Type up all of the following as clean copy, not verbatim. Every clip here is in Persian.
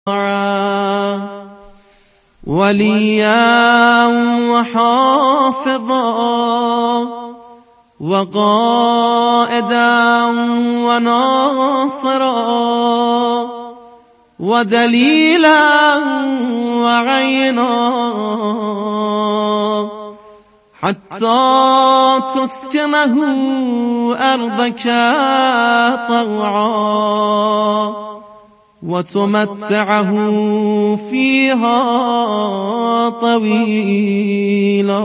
وليا وحافظا وقائدا وناصرا ودليلا وعينا حتى تسكنه أرضك طوعا وتمتعه فيها طويلا.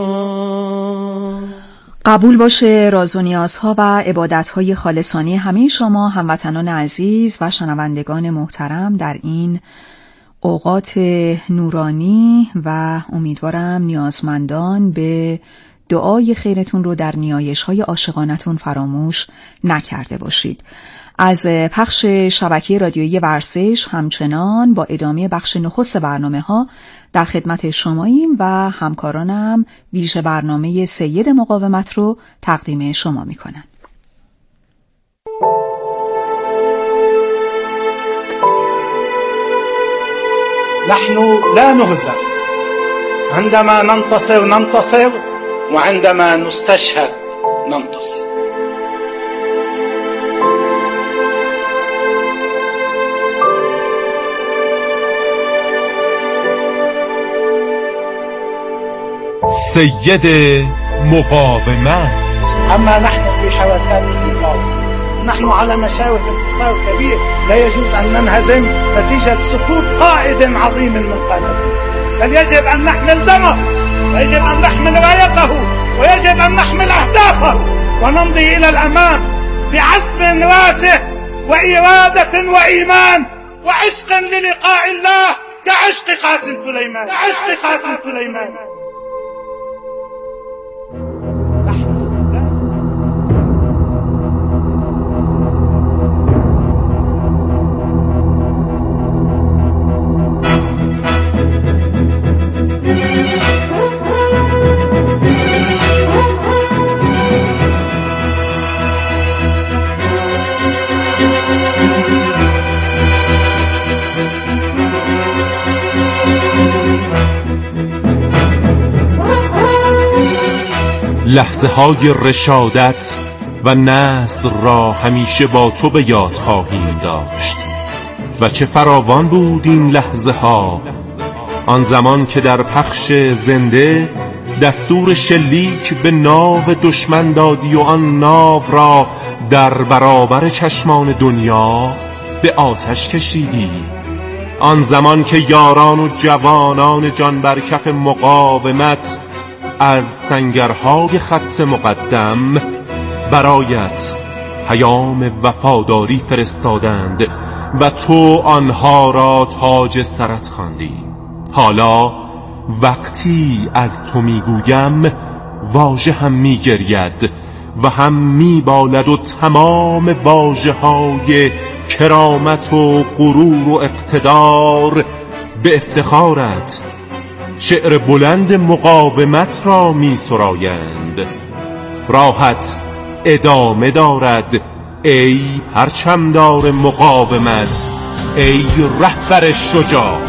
قبول باشه راز و نیازها و عبادتهای خالصانه همه شما هموطنان عزیز و شنوندگان محترم در این اوقات نورانی و امیدوارم نیازمندان به دعای خیرتون رو در نیایش‌های عاشقانتون فراموش نکرده باشید. از پخش شبکه رادیویی ورزش همچنان با ادامه بخش نخست برنامه‌ها در خدمت شماییم و همکارانم ویژه برنامه سید مقاومت رو تقدیم شما می‌کنن. نحن لا نهزم عندما ننتصر وعندما نستشهد ننتصر. سید مقاومت. أما نحن في حوثات المقاومة، نحن على مشارف انتصار كبير، لا يجوز أن ننهزم نتيجة سقوط قائد عظيم من قادته، بل يجب أن نحمل دمه ويجب أن نحمل رايته ويجب أن نحمل أهدافه ونمضي إلى الأمام بعزم راسخ وإرادة وإيمان وعشق للقاء الله كعشق قاسم سليمان. لحظه های رشادت و نصر را همیشه با تو به یاد خواهیم داشت و چه فراوان بود این لحظه ها، آن زمان که در پخش زنده دستور شلیک به ناو دشمن دادی و آن ناو را در برابر چشمان دنیا به آتش کشیدی، آن زمان که یاران و جوانان جان بر کف مقاومت از سنگرهای خط مقدم برایت پیام وفاداری فرستادند و تو آنها را تاج سرت خواندی. حالا وقتی از تو میگویم واژه هم میگرید و هم میبالد و تمام واژه های کرامت و غرور و اقتدار به افتخارت شعر بلند مقاومت را می سرایند. راحت ادامه دارد ای پرچمدار مقاومت، ای رهبر شجاع.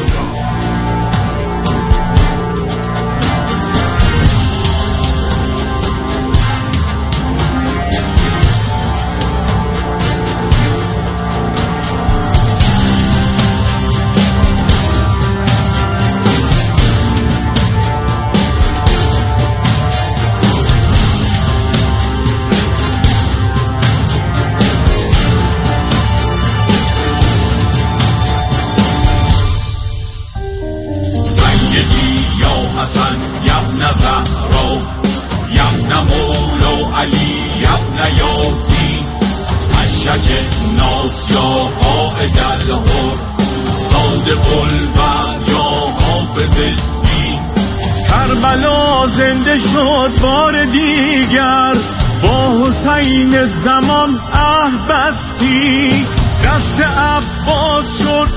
کربلا زنده شد بار دیگر، با حسین زمان بستی، دست عباس شد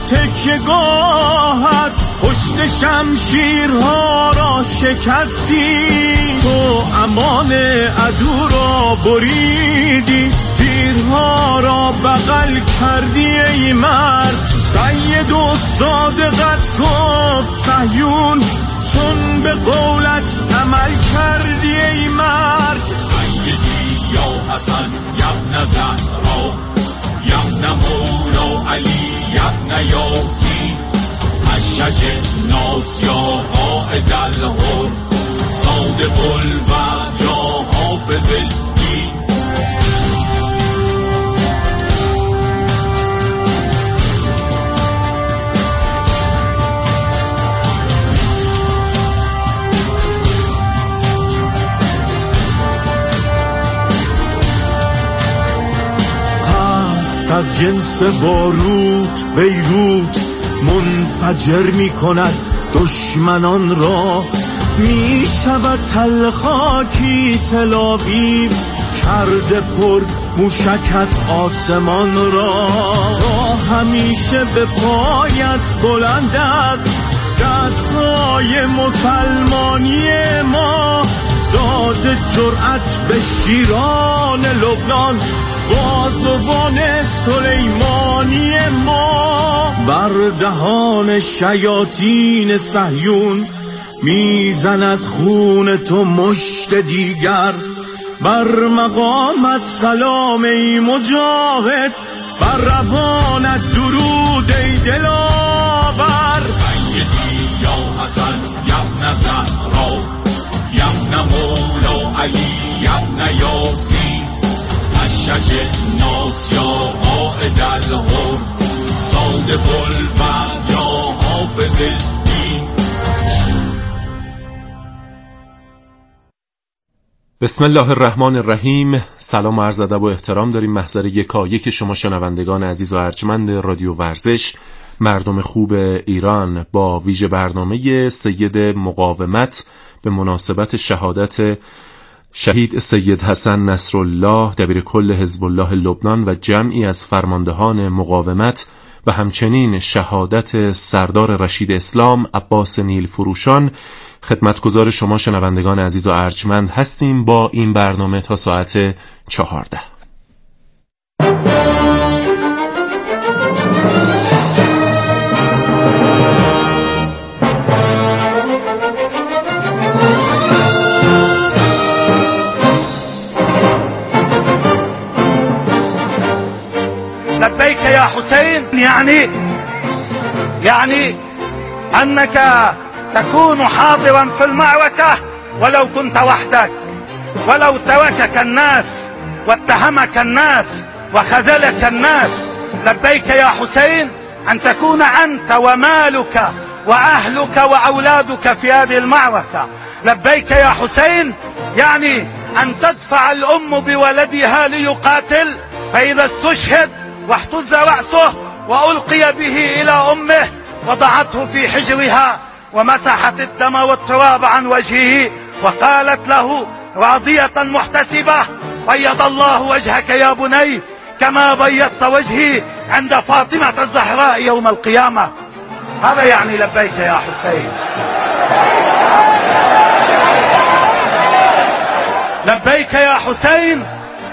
تکیه‌گاهت، پشت شمشیرها را شکستی. تو امان عدو را بریدی، تیرها را بغل کردی ای مرد. سید و صادقت گفت صهیون، چون به قولت عمل کردی ای مرد. سیدی یا حسن یبن زهرا، یبن مولا علی، یبن یاسین، حشج ناس یا قائد الهر، صادق الوعد یا حافظ الدین. از جنس باروت بیروت منفجر می کند دشمنان را، می شود تلخاکی تل‌آویو، کرده پر موشکت آسمان را. همیشه به پایت بلند است دستای مسلمانی ما، داد جرأت به شیران لبنان، بازوان سلیمانی ما. بر دهان شیاطین صهیون میزند خون تو مشت دیگر، بر مقامت سلام ای مجاهد، بر روانت درود ای دلاور. سیدی یا حسن یبن زهرا، یبن مولا علی، یبن یاسین، حشج ناس یا قائد الهر، صادق الوعد یا حافظ الدین. بسم الله الرحمن الرحیم. سلام و عرض ادب و احترام داریم محضر یکایک شما شنوندگان عزیز و ارجمند رادیو ورزش، مردم خوب ایران، با ویژه برنامه سید مقاومت به مناسبت شهادت شهید سید حسن نصرالله دبیر کل حزب الله لبنان و جمعی از فرماندهان مقاومت و همچنین شهادت سردار رشید اسلام عباس نیل فروشان خدمتگزار شما شنوندگان عزیز و ارجمند هستیم با این برنامه تا ساعت 14. لبيك يا حسين، يعني أنك تكون حاضرا في المعركة ولو كنت وحدك، ولو تركك الناس واتهمك الناس وخذلك الناس. لبيك يا حسين أن تكون أنت ومالك وأهلك وأولادك في هذه المعركة. لبيك يا حسين يعني أن تدفع الأم بولدها ليقاتل، فإذا استشهد واحتز رأسه وألقي به إلى أمه وضعته في حجرها ومسحت الدم والتراب عن وجهه وقالت له راضية محتسبة: بيض الله وجهك يا بني كما بيضت وجهي عند فاطمة الزهراء يوم القيامة. هذا يعني لبيك يا حسين. لبيك يا حسين،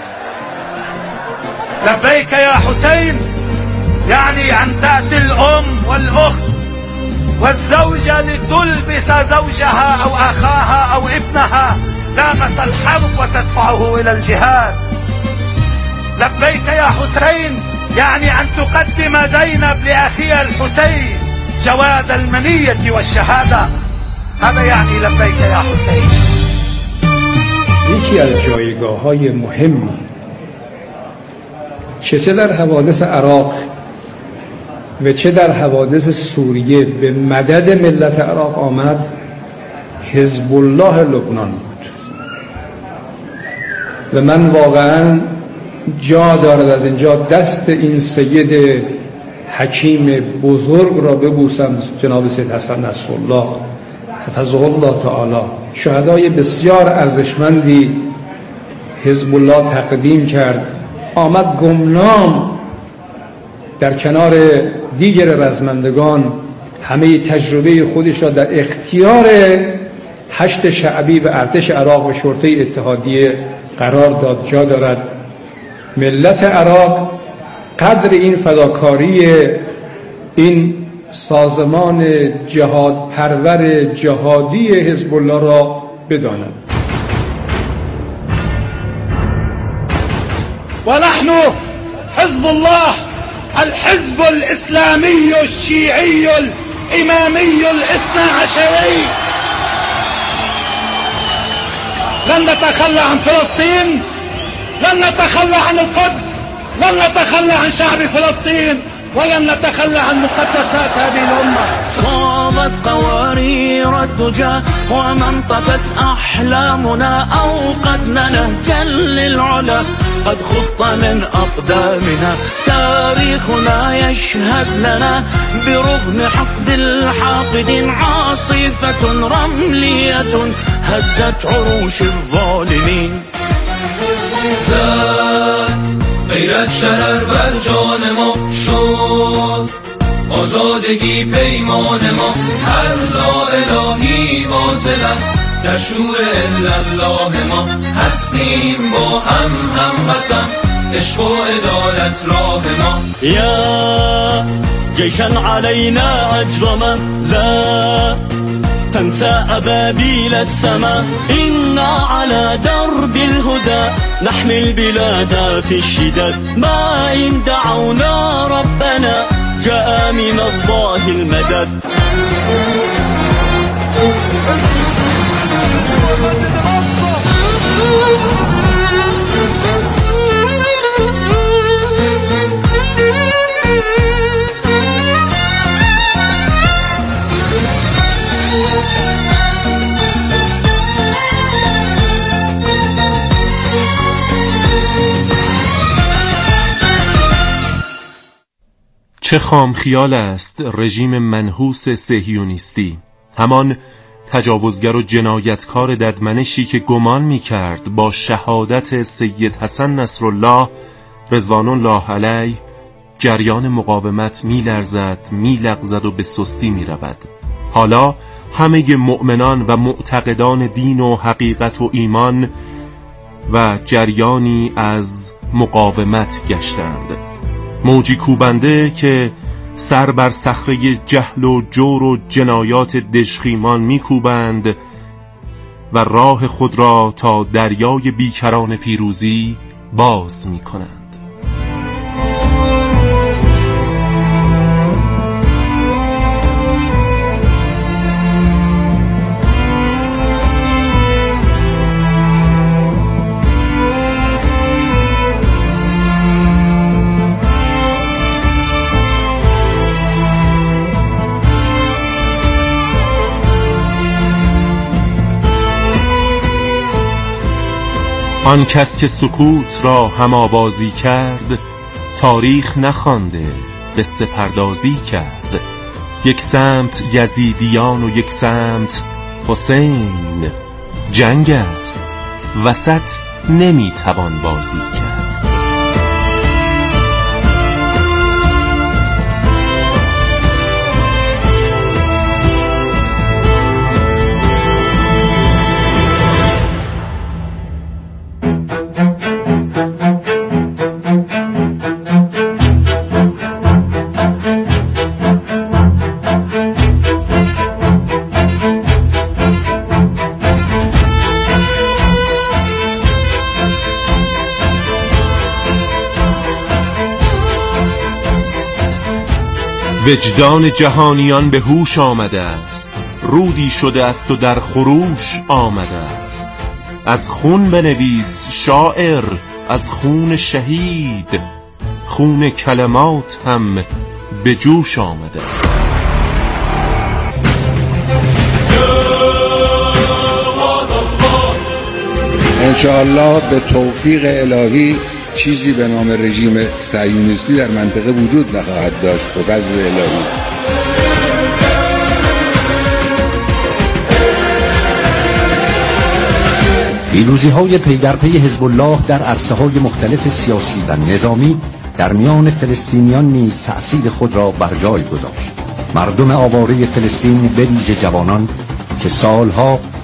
لبيك يا حسين يعني أن تأتي الأم والأخت والزوجة لتلبس زوجها أو أخاها أو ابنها لامة الحرب وتدفعه إلى الجهاد. لبيك يا حسين يعني أن تقدم زينب لأخيها الحسين جواد المنية والشهادة. هذا يعني لبيك يا حسين. یکی از جایگاه‌های مهمی چه در حوادث عراق و چه در حوادث سوریه به مدد ملت عراق آمد، حزب الله لبنان بود و من واقعا جا دارد از اینجا دست این سید حکیم بزرگ را ببوسم، جناب سید حسن نصرالله حفظه الله تعالی. شهدای بسیار ارزشمندی حزب الله تقدیم کرد، آمد گمنام در کنار دیگر رزمندگان همه تجربه خودش را در اختیار 8 شعبی و ارتش عراق و شرطه اتحادیه قرار داد جا دارد. ملت عراق قدر این فداکاری این سازمان جهاد پرور جهادی حزب الله را بدانند. ونحن حزب الله الحزب الإسلامي الشيعي الإمامي الاثنى عشري لن نتخلى عن فلسطين، لن نتخلى عن القدس، لن نتخلى عن شعب فلسطين، ولن نتخلى عن مقدسات هذه الأمة. صابت قوارير الدجى ومنطقت أحلامنا أوقدنا نهجا للعلا قد خط من أقدامنا تاريخنا يشهد لنا برغم حقد الحاقدين عاصفة رملية هدت عروش الظالمين. زد غیرت شرر بر جان ما شد آزادگی پیمان ما هر لا الهی باطل است در شور الا الله ما هستیم با هم قسم عشق و عدالت راه ما. یا جیشا علینا اجرما لا تنسى أبابيل السماء إنا على درب الهدى نحمي البلاد في الشداد ما إن دعونا ربنا جاء من الله المدد. چه خام خیال است رژیم منحوس صهیونیستی، همان تجاوزگر و جنایتکار ددمنشی که گمان می کرد با شهادت سید حسن نصرالله رضوان الله علیه جریان مقاومت می لرزد، می لغزد و به سستی می رود. حالا همه مؤمنان و معتقدان دین و حقیقت و ایمان و جریانی از مقاومت گشتند، موجی کوبنده که سر بر صخره جهل و جور و جنایات دژخیمان میکوبند و راه خود را تا دریای بیکران پیروزی باز میکنند. آن کس که سکوت را هم‌آوازی کرد تاریخ نخوانده قصه پردازی کرد. یک سمت یزیدیان و یک سمت حسین، جنگ است وسط نمیتوان بازی کرد. وجدان جهانیان به هوش آمده است، رودی شده است و در خروش آمده است. از خون بنویس شاعر، از خون شهید، خون کلمات هم به جوش آمده است. انشاءالله به توفیق الهی چیزی به نام رژیم صهیونیستی در منطقه وجود نخواهد داشت به فضل الهی. پیروزی‌های پی در پی حزب الله در عرصه‌های مختلف سیاسی و نظامی در میان فلسطینیان نیز تأثیر خود را بر جای گذاشت. مردم آواره فلسطین به ویژه جوانان که سالها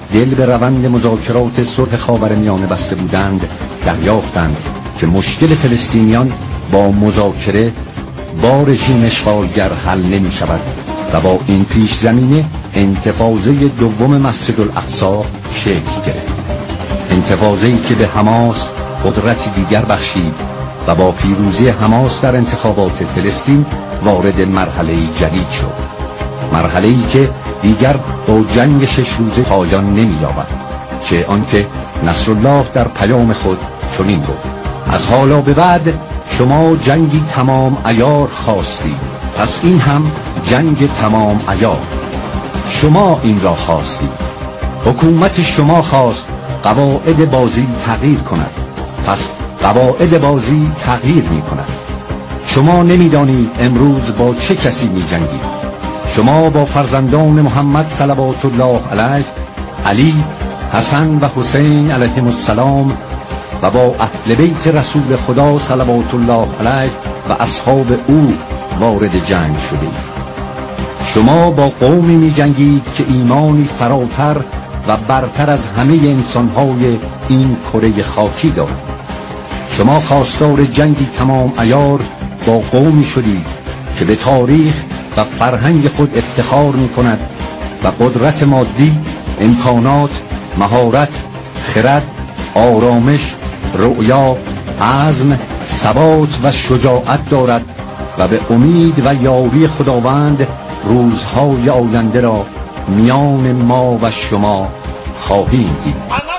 دل به روند مذاکرات صلح خاورمیانه بسته بودند دریافتند که مشکل فلسطینیان با مذاکره با رژیم اشغالگر حل نمی شود و با این پیش زمینه انتفاضه دوم مسجد الاقصی شکل گرفت. انتفاضه‌ای که به حماس قدرتی دیگر بخشید و با پیروزی حماس در انتخابات فلسطین وارد مرحله جدید شد. مرحله‌ای که دیگر با جنگ 6 روزه پایان نمی‌یابد، چه آنکه نصرالله در پیام خود چنین گفت: از حالا به بعد شما جنگی تمام عیار خواستید، پس این هم جنگ تمام عیار. شما این را خواستید، حکومت شما خواست قواعد بازی تغییر کند، پس قواعد بازی تغییر می کند. شما نمی‌دانید امروز با چه کسی می جنگید. شما با فرزندان محمد صلوات الله علیه، علی، حسن و حسین علیهم السلام و با اهل بیت رسول خدا صلوات الله علیه و اصحاب او وارد جنگ شدید. شما با قومی می جنگید که ایمانی فراتر و برتر از همه انسانهای این کره خاکی دارد. شما خواستار جنگی تمام عیار با قومی شدید که به تاریخ و فرهنگ خود افتخار می کند و قدرت مادی، امکانات، مهارت، خرد، آرامش، رؤیا، عزم، ثبات و شجاعت دارد و به امید و یاری خداوند روزهای آینده را میان ما و شما خواهیم دید.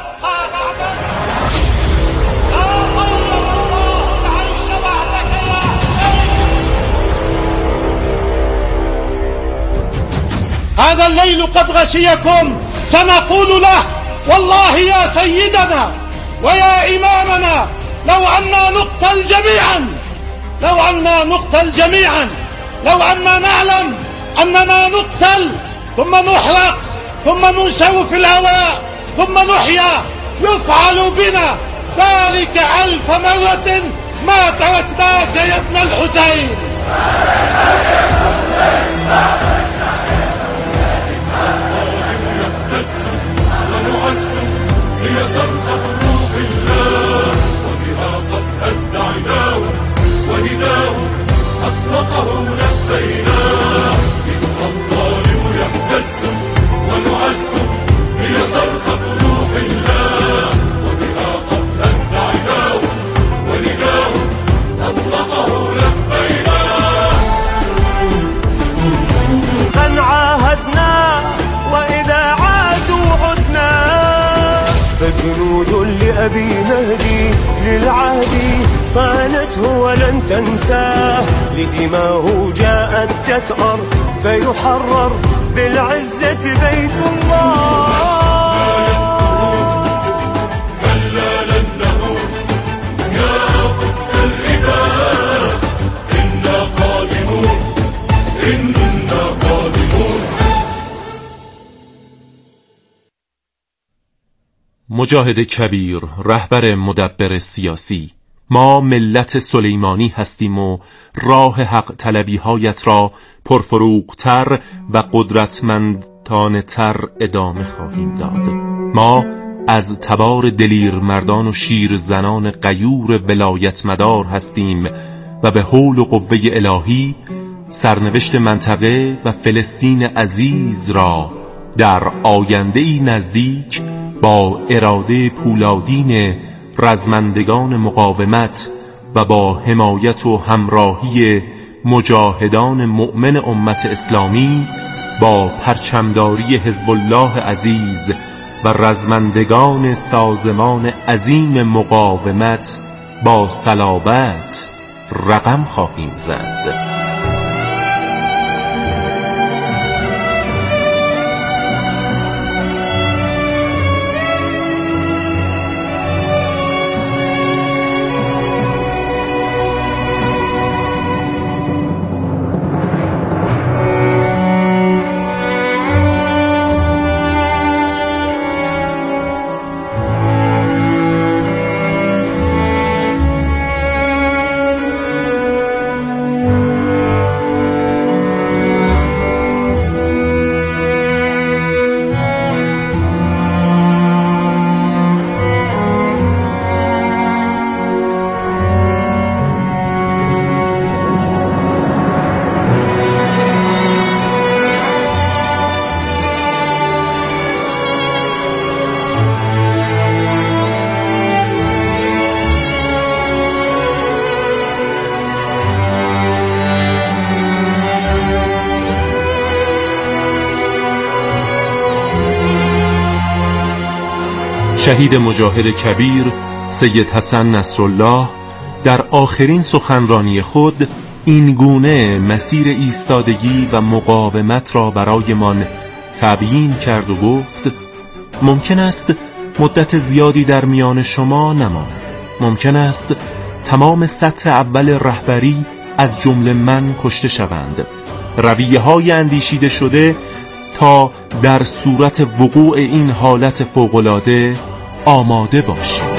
هذا الليل قد غشيكم فنقول له والله يا سيدنا ويا إمامنا لو أننا نقتل جميعا لو أننا نعلم أننا نقتل ثم نحرق ثم ننشو في الهواء ثم نحيا يفعل بنا ذلك 1000 مرة ما تركناك يا ابن الحسين. هي صرخة روح الله وبها قد هد عداه ونداه أطلقه لبيناه إنه الظالم يهتز ونعز هي صرخة روح الله وبها قد هد عداه ونداه أطلقه لبيناه. من عاهدنا وإذا عادوا عدنا فجنود لأبي مهدي للعهد صانته ولن تنساه لدماه جاءت تثأر فيحرر بالعزة بيت الله. كلا لن نهون يا قدس الإله إنا قادمون إنا قادمون. مجاهد کبیر، رهبر مدبر سیاسی: ما ملت سلیمانی هستیم و راه حق طلبی هایت را پرفروغتر و قدرتمندانه تر ادامه خواهیم داد. ما از تبار دلیر مردان و شیر زنان غیور ولایت مدار هستیم و به حول و قوه الهی سرنوشت منطقه و فلسطین عزیز را در آینده‌ای نزدیک با اراده پولادین رزمندگان مقاومت و با حمایت و همراهی مجاهدان مؤمن امت اسلامی با پرچمداری حزب الله عزیز و رزمندگان سازمان عظیم مقاومت با صلابت رقم خواهیم زد. لا شهید مجاهد کبیر سید حسن نصرالله در آخرین سخنرانی خود این گونه مسیر ایستادگی و مقاومت را برایمان تبیین کرد و گفت: ممکن است مدت زیادی در میان شما نماند، ممکن است تمام سطح اول رهبری از جمله من کشته شوند، رویه‌های اندیشیده شده تا در صورت وقوع این حالت فوق‌العاده آماده باشید.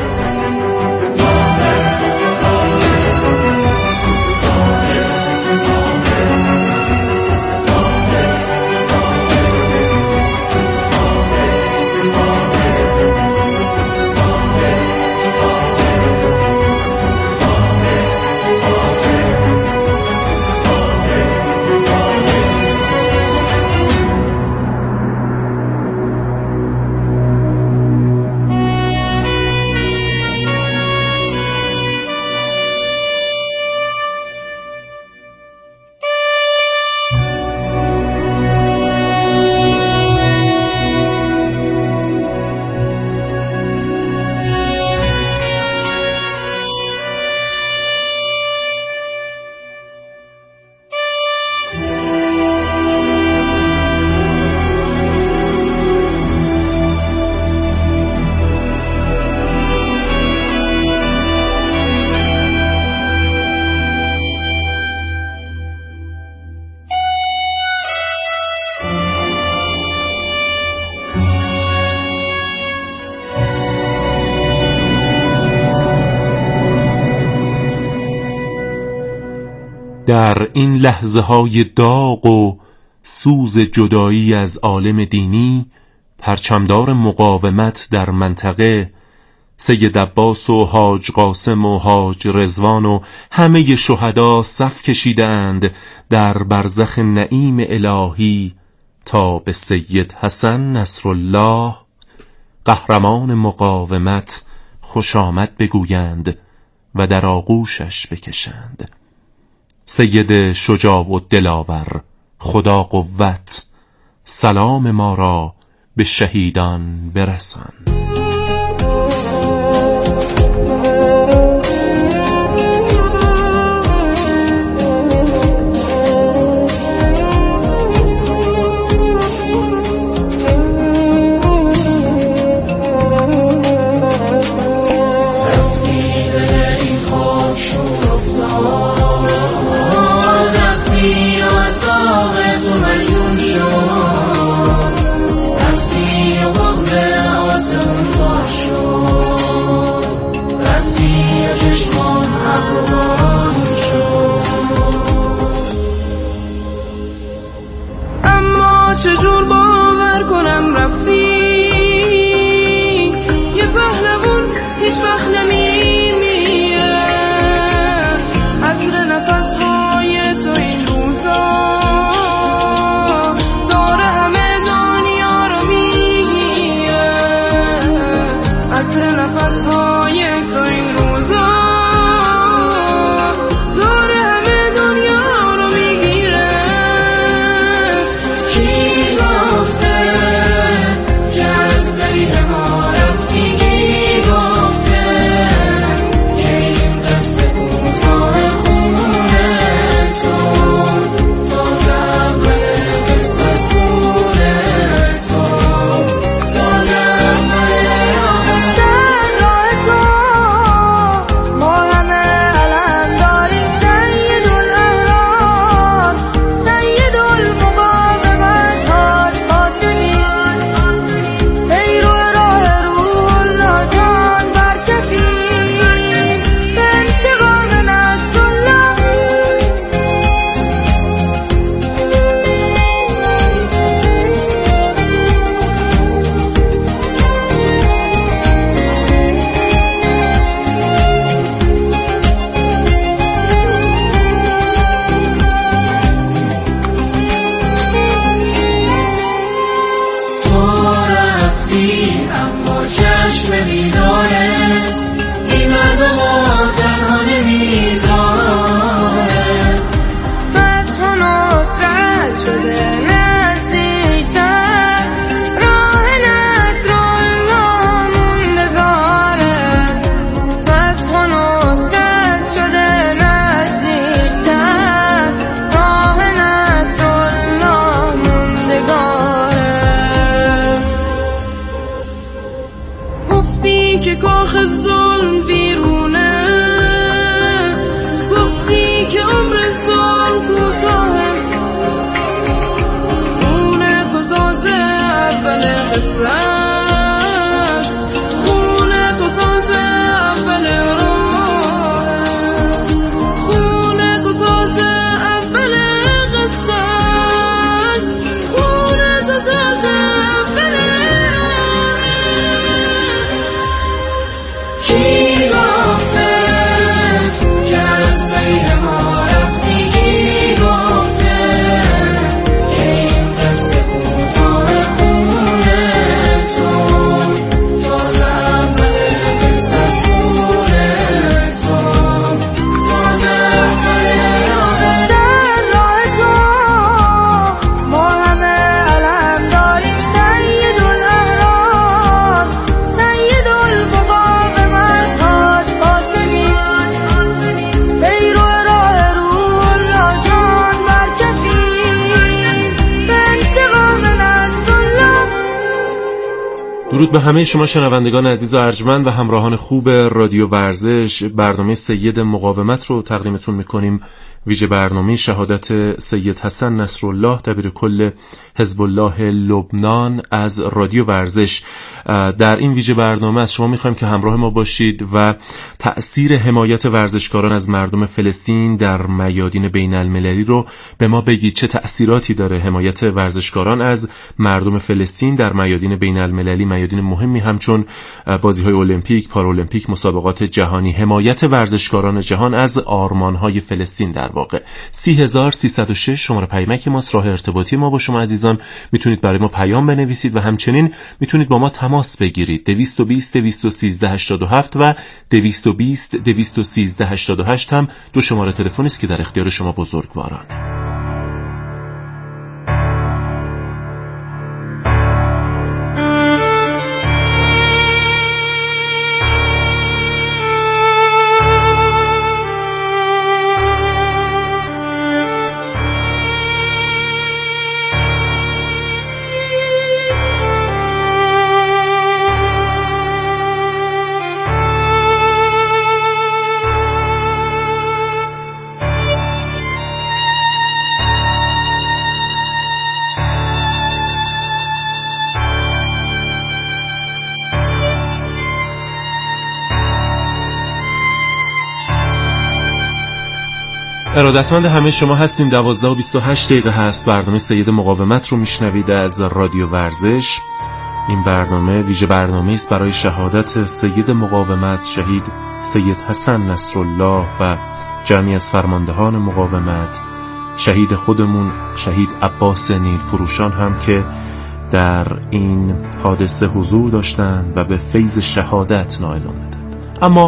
در این لحظه های داغ و سوز جدایی از عالم دینی، پرچمدار مقاومت در منطقه سید عباس و حاج قاسم و حاج رضوان و همه شهدا صف کشیدند در برزخ نعیم الهی تا به سید حسن نصرالله قهرمان مقاومت خوش آمد بگویند و در آغوشش بکشند. سید شجاع و دلاور، خدا قوت، سلام ما را به شهیدان برسان. چجور باور کنم رفتی؟ یه پهلوان هیچ وقت نمیمیره، عطر نفسهای تو این روزا داره همه دنیا رو میگیره، عطر نفسهای تو این روزا داره همه دنیا رو میگیره. قصه است، خون تو تازه اول راه، خون تو تازه اول قصه است، خون تو تازه اول راه. کی گفته که از بین ما رفتی؟ کی گفته که این قصه کوتاه خون تو تازه اول قصه است، خون تو تازه اول راه. در راه تو ما همه علم داریم، سید الاحرار، سید المقاومت، حاج قاسمی، پیرو راه روح الله جان برکفی، به انتقام نصرالله. درود به همه شما شنوندگان عزیز و ارجمند و همراهان خوب رادیو ورزش. برنامه سید مقاومت رو تقدیمتون میکنیم، ویژه برنامه شهادت سید حسن نصرالله دبیر کل حزب الله لبنان از رادیو ورزش. در این ویژه برنامه از شما میخوایم که همراه ما باشید و تأثیر حمایت ورزشکاران از مردم فلسطین در میادین بین المللی رو به ما بگید. چه تأثیراتی داره حمایت ورزشکاران از مردم فلسطین در میادین بین المللی، میادین مهمی همچون بازی‌های المپیک، پارالمپیک، مسابقات جهانی، حمایت ورزشکاران جهان از آرمان‌های فلسطین. در واقع 30306 شماره پیامک ماست، راه ارتباطی ما با شما عزیزان. میتونید برای ما پیام بنویسید و همچنین میتونید با ما تماس بگیرید. 220 213 87 و 220 213 88 هم دو شماره تلفنی است که در اختیار شما بزرگواران. ارادتمند همه شما هستیم. 12:28 هست. برنامه سید مقاومت رو میشنوید از رادیو ورزش. این برنامه ویژه برنامه است برای شهادت سید مقاومت شهید سید حسن نصرالله و جمعی از فرماندهان مقاومت، شهید خودمون شهید عباس نیلفروشان هم که در این حادثه حضور داشتند و به فیض شهادت نائل آمدند. اما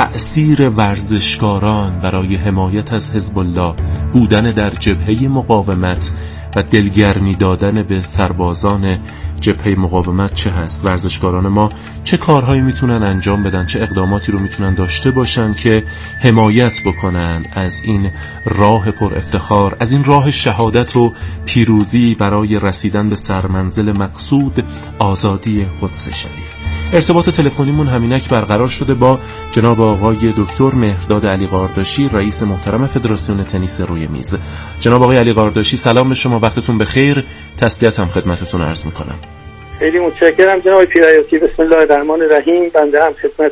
تأثیر ورزشکاران برای حمایت از حزب الله، بودن در جبهه مقاومت و دلگرمی دادن به سربازان جبهه مقاومت چه هست؟ ورزشکاران ما چه کارهایی میتونن انجام بدن، چه اقداماتی رو میتونن داشته باشن که حمایت بکنن از این راه پر افتخار، از این راه شهادت و پیروزی برای رسیدن به سرمنزل مقصود، آزادی قدس شریف. ارتباط تلفنیمون همینک برقرار شده با جناب آقای دکتر مهرداد علی قارداشی، رئیس محترم فدراسیون تنیس روی میز. جناب آقای علی قارداشی، سلام به شما، وقتتون بخیر. تسلیت هم خدمتتون عرض میکنم. خیلی متشکرم جناب پیرایاتی. بسم الله الرحمن الرحیم. بنده هم خدمت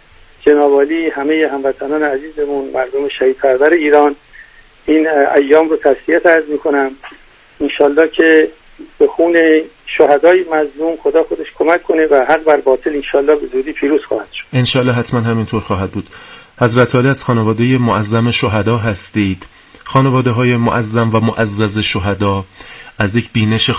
جناب عالی، همه هموطنان عزیزمون، مردم شهیدپرور ایران این ایام رو تسلیت عرض میکنم. انشالله که به خون شهدای مظلوم خدا خودش کمک کنه و حق بر باطل انشالله به زودی پیروز خواهد شد. انشالله حتما همینطور خواهد بود. حضرت عالی از خانواده معظم شهدا هستید. خانواده های معظم و معزز شهدا از یک بینش